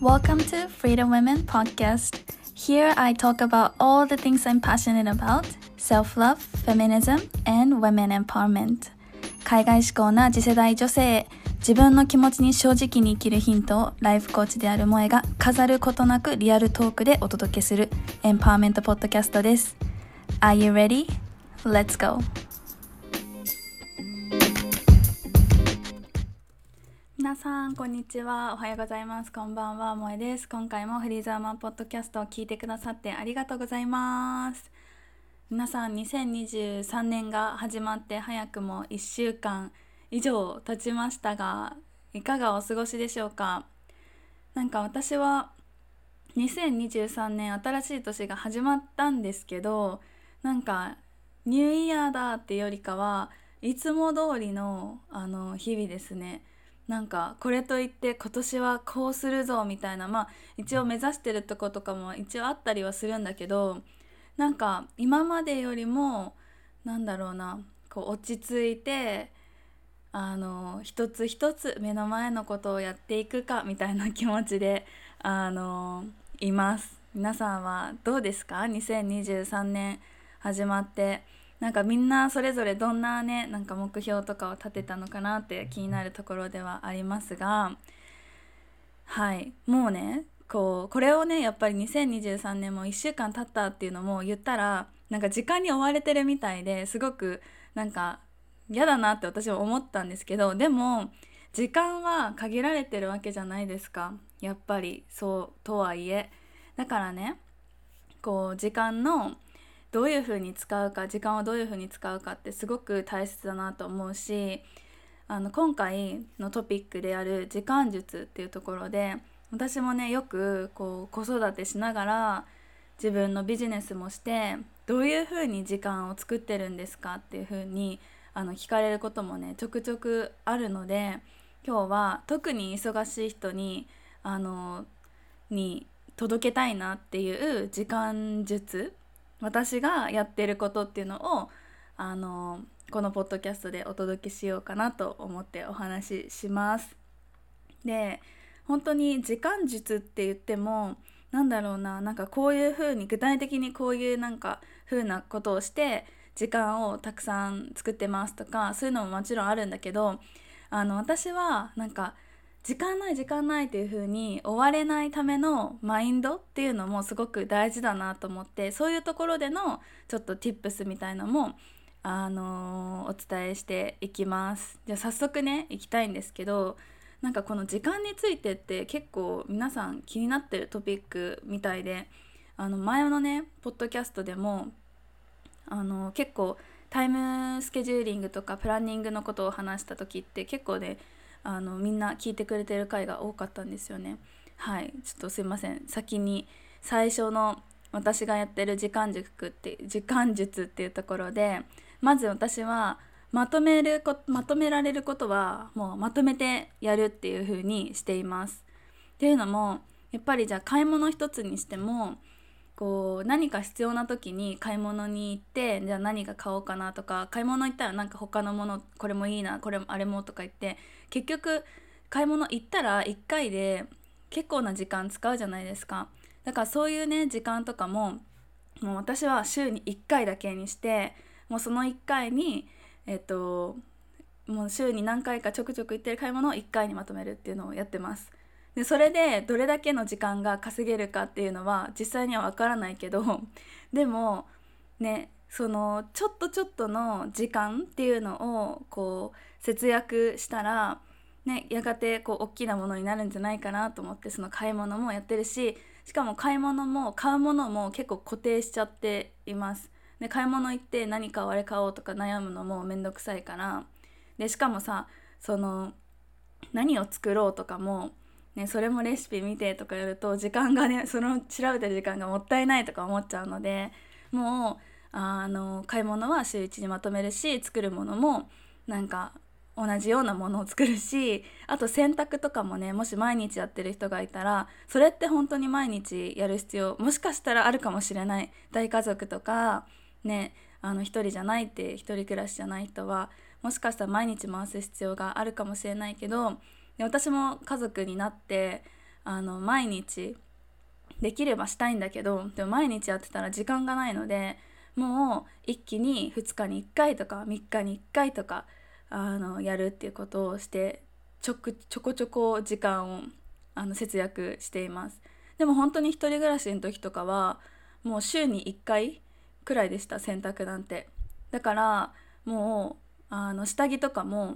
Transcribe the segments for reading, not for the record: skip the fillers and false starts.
Welcome to Freedom Women Podcast. Here I talk about all the things I'm passionate about: self-love, feminism, and women empowerment. 海外志向な次世代女性へ、自分の気持ちに正直に生きるヒントをライフコーチである萌が飾ることなくリアルトークでお届けするエンパワーメントポッドキャストです。Are you ready? Let's go! 皆さんこんにちは、おはようございます、こんばんは、萌です。今回もフリーザーマンポッドキャストを聞いてくださってありがとうございます。皆さん2023年が始まって早くも1週間以上経ちましたが、いかがお過ごしでしょうか。なんか私は2023年新しい年が始まったんですけど、なんかニューイヤーだってよりかはいつも通りの日々ですね。なんかこれといって今年はこうするぞみたいな、一応目指してるとことかも一応あったりはするんだけど、なんか今までよりもこう落ち着いて一つ一つ目の前のことをやっていくかみたいな気持ちでいます。皆さんはどうですか？2023年始まってなんかみんなそれぞれどんなね、なんか目標とかを立てたのかなって気になるところではありますが、はい、もうねこれをねやっぱり2023年も1週間経ったっていうのも言ったらなんか時間に追われてるみたいですごくなんか嫌だなって私は思ったんですけど、でも時間は限られてるわけじゃないですか、やっぱりそうとはいえ。だからね、時間のどういう風に使うか、時間をどういう風に使うかってすごく大切だなと思うし、今回のトピックである時間術っていうところで、私もねよく子育てしながら自分のビジネスもしてどういう風に時間を作ってるんですかっていう風に聞かれることもねちょくちょくあるので、今日は特に忙しい人に届けたいなっていう時間術、私がやってることっていうのをこのポッドキャストでお届けしようかなと思ってお話しします。で、本当に時間術って言ってもなんかこういう風に具体的にこういう風なことをして時間をたくさん作ってますとか、そういうのももちろんあるんだけど、私はなんか時間ない時間ないっていう風に追われないためのマインドっていうのもすごく大事だなと思って、そういうところでのちょっと tips みたいのもお伝えしていきます。じゃあ早速ね行きたいんですけど、なんかこの時間についてって結構皆さん気になってるトピックみたいで、前のねポッドキャストでも結構タイムスケジューリングとかプランニングのことを話した時って結構ねみんな聞いてくれてる回が多かったんですよね。はい、ちょっとすいません、先に最初の私がやってる時間術っていうところで、まず私はまとめられることはもうまとめてやるっていう風にしています。っていうのもやっぱりじゃあ買い物一つにしても何か必要な時に買い物に行って、じゃあ何が買おうかなとか、買い物行ったらなんか他のものこれもいいなこれもあれもとか言って結局買い物行ったら1回で結構な時間使うじゃないですか。だからそういうね時間とかももう私は週に1回だけにして、もうその1回にもう週に何回かちょくちょく行ってる買い物を1回にまとめるっていうのをやってます。でそれでどれだけの時間が稼げるかっていうのは実際には分からないけど、でもねそのちょっとの時間っていうのを節約したらね、やがて大きなものになるんじゃないかなと思って、その買い物もやってるし、しかも買い物も買うものも結構固定しちゃっています。で買い物行って何買おうあれ買おうとか悩むのもめんどくさいから、でしかもさその何を作ろうとかもね、それもレシピ見てとかやると時間がね、その調べてる時間がもったいないとか思っちゃうので、もう買い物は週1にまとめるし、作るものもなんか同じようなものを作るし、あと洗濯とかもね、もし毎日やってる人がいたらそれって本当に毎日やる必要もしかしたらあるかもしれない。大家族とかね、一人じゃないって一人暮らしじゃない人はもしかしたら毎日回す必要があるかもしれないけど、で私も家族になって毎日できればしたいんだけど、でも毎日やってたら時間がないので、もう一気に2日に1回とか3日に1回とかやるっていうことをして、ちょこちょこ時間を節約しています。でも本当に一人暮らしの時とかはもう週に1回くらいでした、洗濯なんて。だからもう下着とかも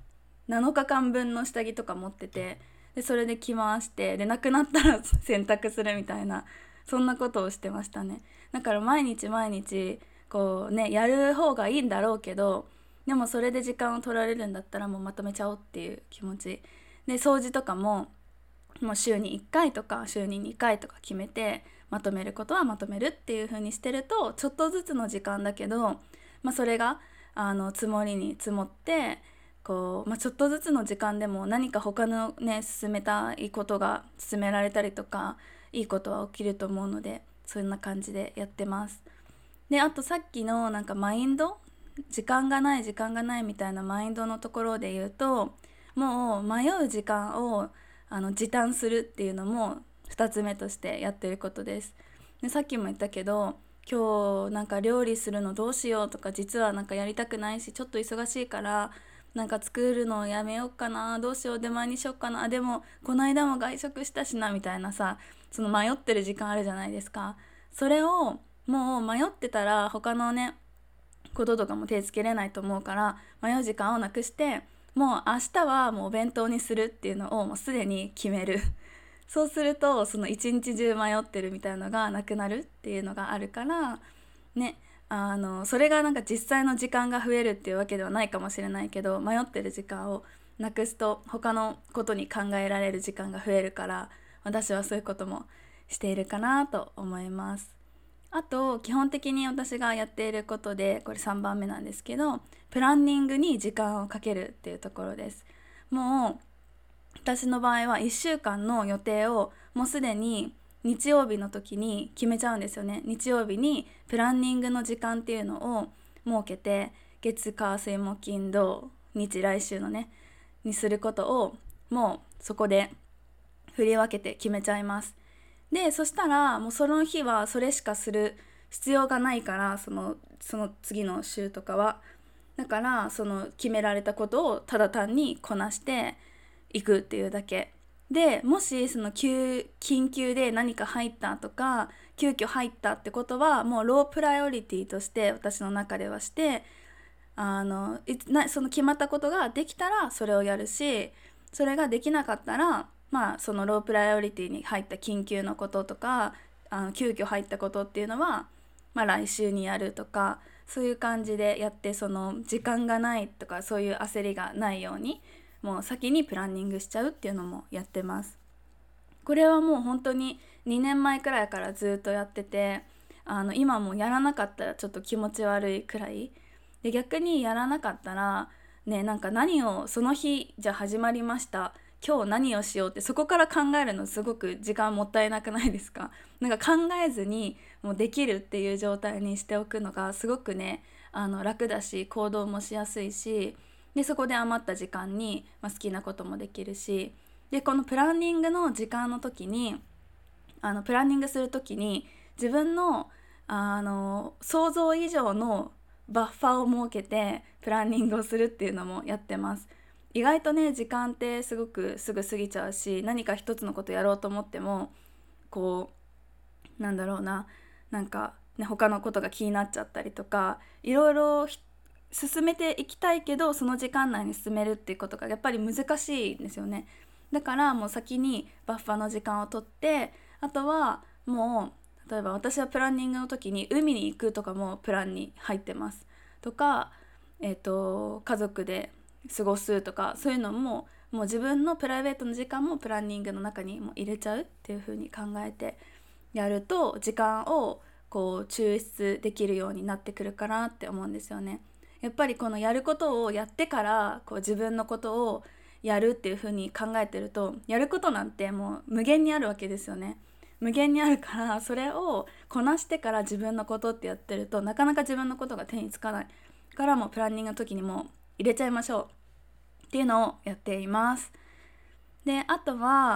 7日間分の下着とか持ってて、でそれで着回して、でなくなったら洗濯するみたいな、そんなことをしてましたね。だから毎日毎日こうねやる方がいいんだろうけど、でもそれで時間を取られるんだったらもうまとめちゃおうっていう気持ちで、掃除とかももう週に1回とか週に2回とか決めて、まとめることはまとめるっていう風にしてると、ちょっとずつの時間だけど、それが積もりに積もって、こう、ちょっとずつの時間でも何か他のね進めたいことが進められたりとか、いいことは起きると思うので、そんな感じでやってます。であとさっきのなんかマインド、時間がない時間がないみたいなマインドのところで言うと、もう迷う時間を時短するっていうのも2つ目としてやってることです。でさっきも言ったけど、今日なんか料理するのどうしようとか、実はなんかやりたくないしちょっと忙しいからなんか作るのやめようかな、どうしよう出前にしようかな、でもこの間も外食したしなみたいなさ、その迷ってる時間あるじゃないですか。それをもう迷ってたら他のねこととかも手つけれないと思うから、迷う時間をなくして、もう明日はもうお弁当にするっていうのをもうすでに決める。そうするとその一日中迷ってるみたいなのがなくなるっていうのがあるからね。それがなんか実際の時間が増えるっていうわけではないかもしれないけど、迷ってる時間をなくすと他のことに考えられる時間が増えるから、私はそういうこともしているかなと思います。あと基本的に私がやっていることで、これ3番目なんですけど、プランニングに時間をかけるっていうところです。もう私の場合は1週間の予定をもうすでに日曜日の時に決めちゃうんですよね。日曜日にプランニングの時間っていうのを設けて、月火水木金土日、来週のねにすることをもうそこで振り分けて決めちゃいます。でそしたらもうその日はそれしかする必要がないから、その次の週とかは、だからその決められたことをただ単にこなしていくっていうだけで、もしその緊急で何か入ったとか急遽入ったってことはもうロープライオリティとして私の中ではして、その決まったことができたらそれをやるし、それができなかったらそのロープライオリティに入った緊急のこととか急遽入ったことっていうのは、来週にやるとか、そういう感じでやって、その時間がないとかそういう焦りがないようにもう先にプランニングしちゃうっていうのもやってます。これはもう本当に2年前くらいからずっとやってて、今もやらなかったらちょっと気持ち悪いくらいで、逆にやらなかったらね、なんか何をその日じゃ始まりました、今日何をしようってそこから考えるのすごく時間もったいなくないですか？なんか考えずにもうできるっていう状態にしておくのがすごくね楽だし、行動もしやすいし、でそこで余った時間に、好きなこともできるし、でこのプランニングの時間の時にプランニングする時に自分の想像以上のバッファーを設けてプランニングをするっていうのもやってます。意外とね時間ってすごくすぐ過ぎちゃうし、何か一つのことやろうと思ってもこなんだろうな、なんか、ね、他のことが気になっちゃったりとか、いろいろ進めていきたいけどその時間内に進めるっていうことがやっぱり難しいんですよね。だからもう先にバッファの時間を取って、あとはもう例えば私はプランニングの時に海に行くとかもプランに入ってますとか、家族で過ごすとか、そういうのももう自分のプライベートの時間もプランニングの中にも入れちゃうっていう風に考えてやると、時間をこう抽出できるようになってくるかなって思うんですよね。やっぱりこのやることをやってからこう自分のことをやるっていう風に考えてると、やることなんてもう無限にあるわけですよね。無限にあるから、それをこなしてから自分のことってやってるとなかなか自分のことが手につかないから、もうプランニングの時にも入れちゃいましょうっていうのをやっています。であとは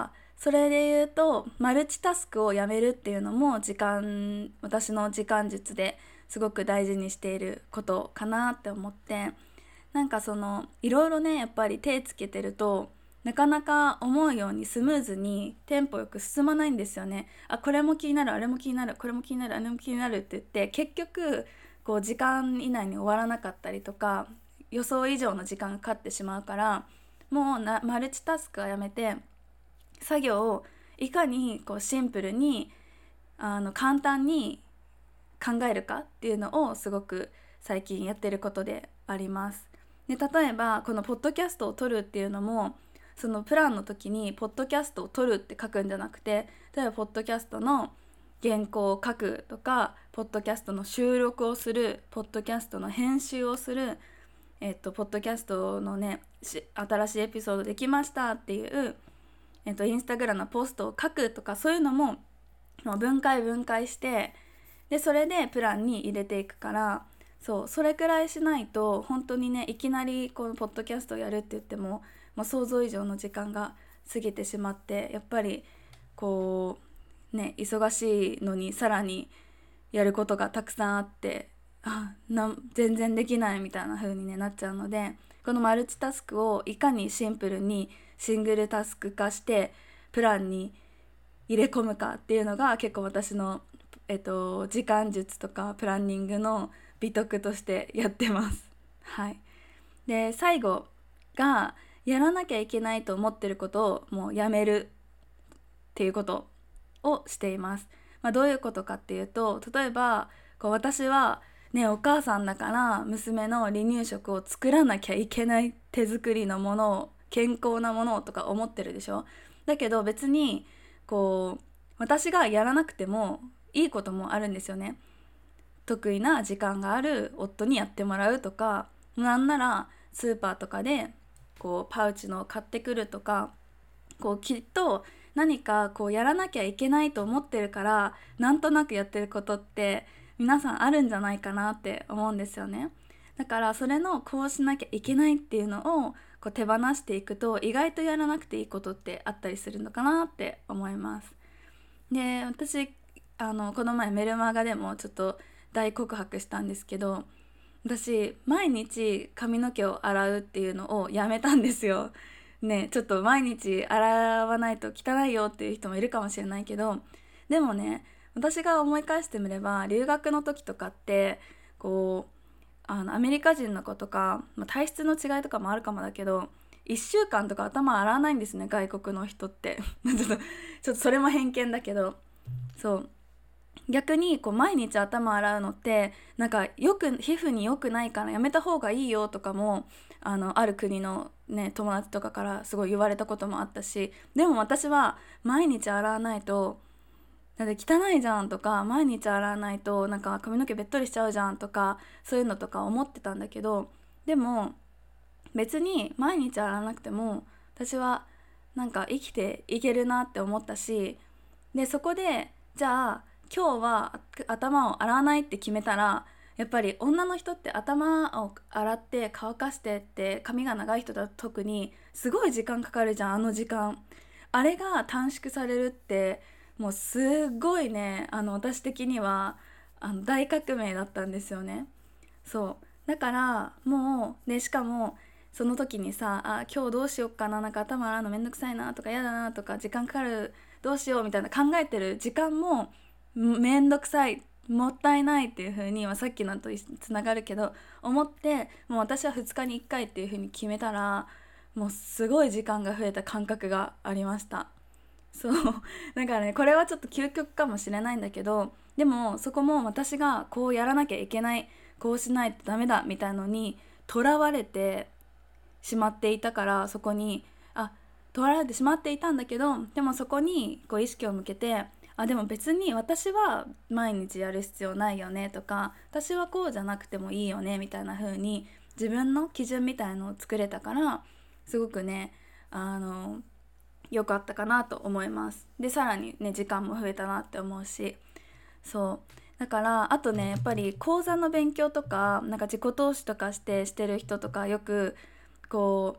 それで言うとマルチタスクをやめるっていうのも私の時間術ですごく大事にしていることかなって思って、なんかいろいろねやっぱり手つけてるとなかなか思うようにスムーズにテンポよく進まないんですよね。これも気になる、あれも気になる、これも気になる、あれも気になるって言って結局こう時間以内に終わらなかったりとか予想以上の時間がかかってしまうから、もうマルチタスクはやめて作業をいかにこうシンプルに簡単に考えるかっていうのをすごく最近やってることであります。で例えばこのポッドキャストを撮るっていうのも、そのプランの時にポッドキャストを撮るって書くんじゃなくて、例えばポッドキャストの原稿を書くとか、ポッドキャストの収録をする、ポッドキャストの編集をする、ポッドキャストのね新しいエピソードできましたっていう、インスタグラムのポストを書くとか、そういうのももう分解して、でそれでプランに入れていくから、それくらいしないと本当にねいきなりこのポッドキャストをやるって言っても、想像以上の時間が過ぎてしまって、やっぱりこうね忙しいのにさらにやることがたくさんあって、全然できないみたいな風に、なっちゃうので、このマルチタスクをいかにシンプルにシングルタスク化してプランに入れ込むかっていうのが結構私の、時間術とかプランニングの美徳としてやってます。はい。で最後が、やらなきゃいけないと思ってることをもうやめるっていうことをしています。どういうことかっていうと、例えばこう私はねお母さんだから娘の離乳食を作らなきゃいけない、手作りのものを健康なものをとか思ってるでしょ。だけど別にこう私がやらなくてもいいこともあるんですよね。得意な時間がある夫にやってもらうとか、なんならスーパーとかでこうパウチの買ってくるとか、こうきっと何かこうやらなきゃいけないと思ってるからなんとなくやってることって皆さんあるんじゃないかなって思うんですよね。だからそれのこうしなきゃいけないっていうのをこう手放していくと、意外とやらなくていいことってあったりするのかなって思います。で私この前メルマガでもちょっと大告白したんですけど、私毎日髪の毛を洗うっていうのをやめたんですよ。ね、ちょっと毎日洗わないと汚いよっていう人もいるかもしれないけど、でもね私が思い返してみれば、留学の時とかってこうアメリカ人の子とか、体質の違いとかもあるかもだけど、1週間とか頭洗わないんですね、外国の人ってちょっとそれも偏見だけど、そう逆にこう毎日頭洗うのってなんか皮膚に良くないからやめた方がいいよとかも、ある国のね友達とかからすごい言われたこともあったし、でも私は毎日洗わないとだって汚いじゃんとか、毎日洗わないとなんか髪の毛べっとりしちゃうじゃんとか、そういうのとか思ってたんだけど、でも別に毎日洗わなくても私はなんか生きていけるなって思ったし、でそこでじゃあ今日は頭を洗わないって決めたら、やっぱり女の人って頭を洗って乾かしてって、髪が長い人だと特にすごい時間かかるじゃん。あの時間あれが短縮されるってもうすっごいね、私的には大革命だったんですよね。そうだからもうね、しかもその時にさ、今日どうしよっかな、なんか頭洗うのめんどくさいなとか嫌だなとか時間かかる、どうしようみたいな考えてる時間もめんどくさい、もったいないっていう風に、さっきのとつながるけど思って、もう私は2日に1回っていう風に決めたら、もうすごい時間が増えた感覚がありました。そうだからね、これはちょっと究極かもしれないんだけど、でもそこも私がこうやらなきゃいけない、こうしないとダメだみたいのにとらわれてしまっていたから、そこにとらわれてしまっていたんだけど、でもそこにこう意識を向けて、でも別に私は毎日やる必要ないよねとか、私はこうじゃなくてもいいよねみたいな風に自分の基準みたいのを作れたから、すごくね良かったかなと思います。でさらにね時間も増えたなって思うし、そうだからあとね、やっぱり講座の勉強とかなんか自己投資とかしてる人とかよくこ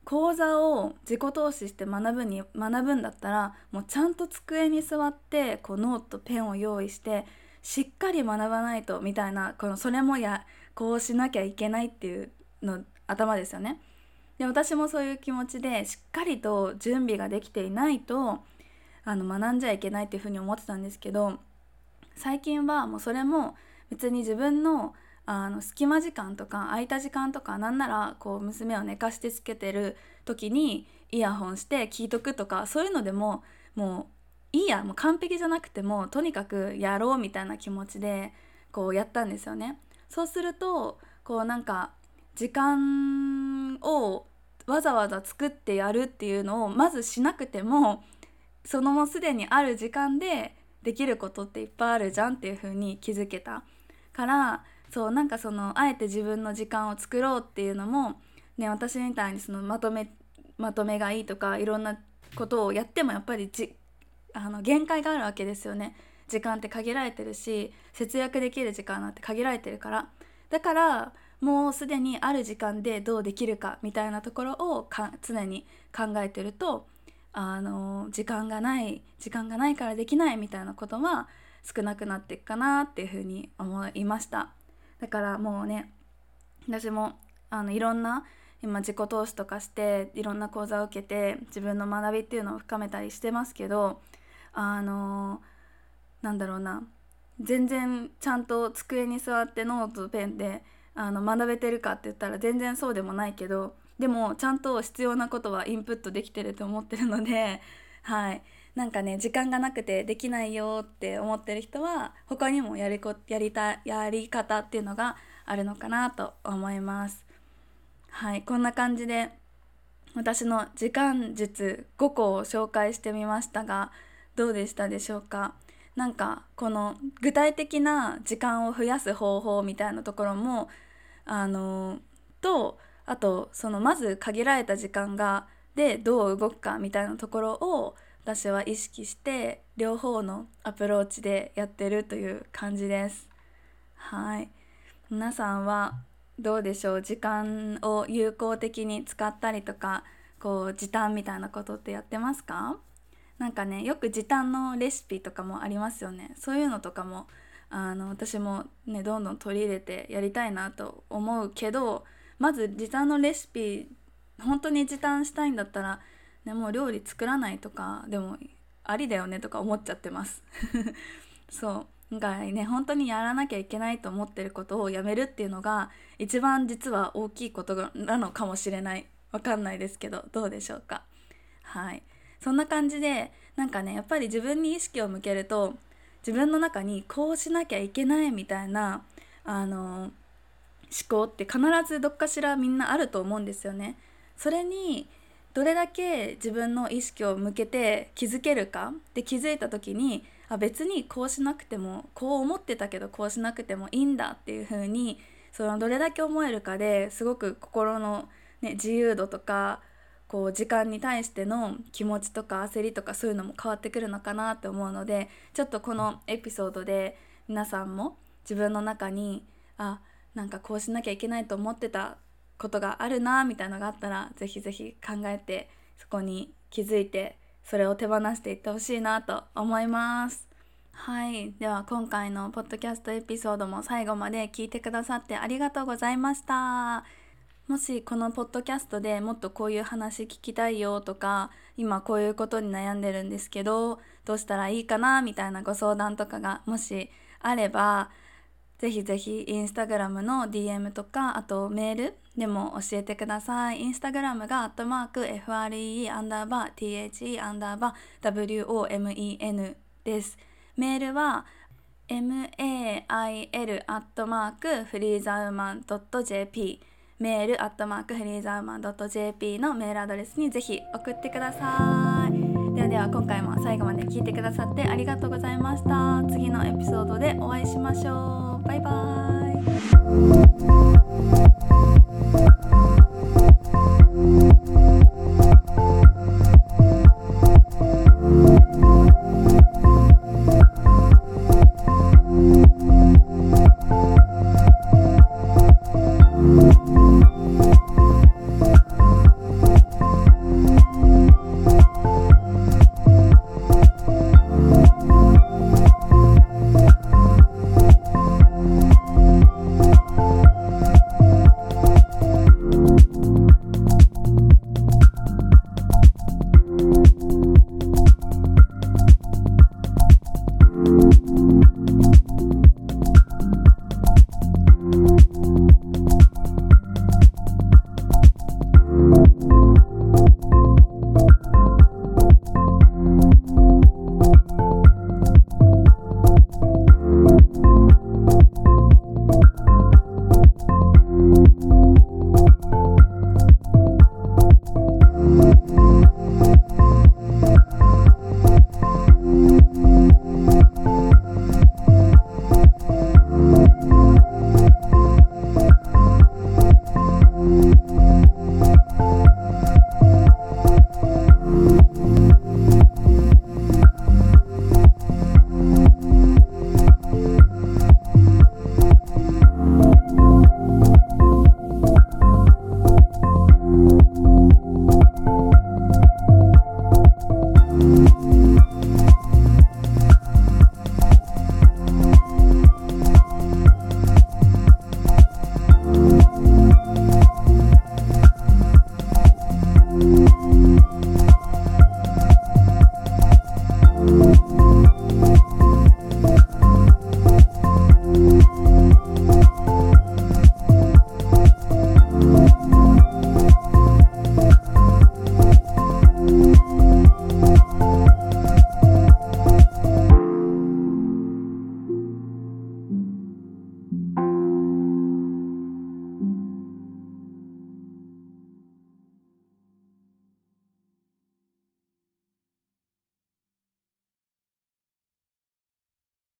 講座を自己投資して学ぶんだったら、もうちゃんと机に座ってこうノートペンを用意してしっかり学ばないとみたいな、それもこうしなきゃいけないっていうの頭ですよね。で、私もそういう気持ちでしっかりと準備ができていないと学んじゃいけないっていうふうに思ってたんですけど、最近はもうそれも別に自分の隙間時間とか空いた時間とか、なんならこう娘を寝かしてつけてる時にイヤホンして聞いとくとか、そういうのでももういいや、もう完璧じゃなくてもとにかくやろうみたいな気持ちでこうやったんですよね。そうするとこうなんか時間をわざわざ作ってやるっていうのをまずしなくても、そのもうすでにある時間でできることっていっぱいあるじゃんっていう風に気づけたから、そうなんかあえて自分の時間を作ろうっていうのもね、私みたいにまとめがいいとかいろんなことをやってもやっぱり限界があるわけですよね。時間って限られてるし、節約できる時間なんて限られてるから、だからもうすでにある時間でどうできるかみたいなところを常に考えてると、時間がないからできないみたいなことは少なくなっていくかなっていうふうに思いました。だからもうね、私もいろんな今自己投資とかしていろんな講座を受けて自分の学びっていうのを深めたりしてますけど、なんだろうな、全然ちゃんと机に座ってノートペンで学べてるかって言ったら全然そうでもないけど、でもちゃんと必要なことはインプットできてると思ってるので、はい、なんかね、時間がなくてできないよって思ってる人は他にもやり方っていうのがあるのかなと思います。はい、こんな感じで私の時間術5個を紹介してみましたが、どうでしたでしょうか。なんかこの具体的な時間を増やす方法みたいなところもあとまず限られた時間でどう動くかみたいなところを私は意識して両方のアプローチでやってるという感じです。はい、皆さんはどうでしょう。時間を有効的に使ったりとか、こう時短みたいなことってやってますか？なんかね、よく時短のレシピとかもありますよね。そういうのとかも私もね、どんどん取り入れてやりたいなと思うけど、まず時短のレシピ、本当に時短したいんだったら、ね、もう料理作らないとかでもありだよねとか思っちゃってますそうなんかね、本当にやらなきゃいけないと思ってることをやめるっていうのが一番実は大きいことなのかもしれない。わかんないですけど、どうでしょうか。はい、そんな感じで、なんかね、やっぱり自分に意識を向けると自分の中にこうしなきゃいけないみたいな思考って必ずどっかしらみんなあると思うんですよね。それにどれだけ自分の意識を向けて気づけるかで、気づいた時に別にこうしなくても、こう思ってたけどこうしなくてもいいんだっていう風に、どれだけ思えるかですごく心の、ね、自由度とかこう時間に対しての気持ちとか焦りとかそういうのも変わってくるのかなって思うので、ちょっとこのエピソードで皆さんも自分の中になんかこうしなきゃいけないと思ってたことがあるなみたいなのがあったら、ぜひぜひ考えてそこに気づいてそれを手放していってほしいなと思います。はい、では今回のポッドキャストエピソードも最後まで聞いてくださってありがとうございました。もしこのポッドキャストでもっとこういう話聞きたいよとか、今こういうことに悩んでるんですけどどうしたらいいかなみたいなご相談とかがもしあれば、ぜひぜひインスタグラムの DM とか、あとメールでも教えてください。インスタグラムが@FREE_THE_WOMEN です。メールは mail@freezewoman.jp メール@freezewoman.jp のメールアドレスにぜひ送ってください。では今回も最後まで聞いてくださってありがとうございました。次のエピソードでお会いしましょう。バイバイ。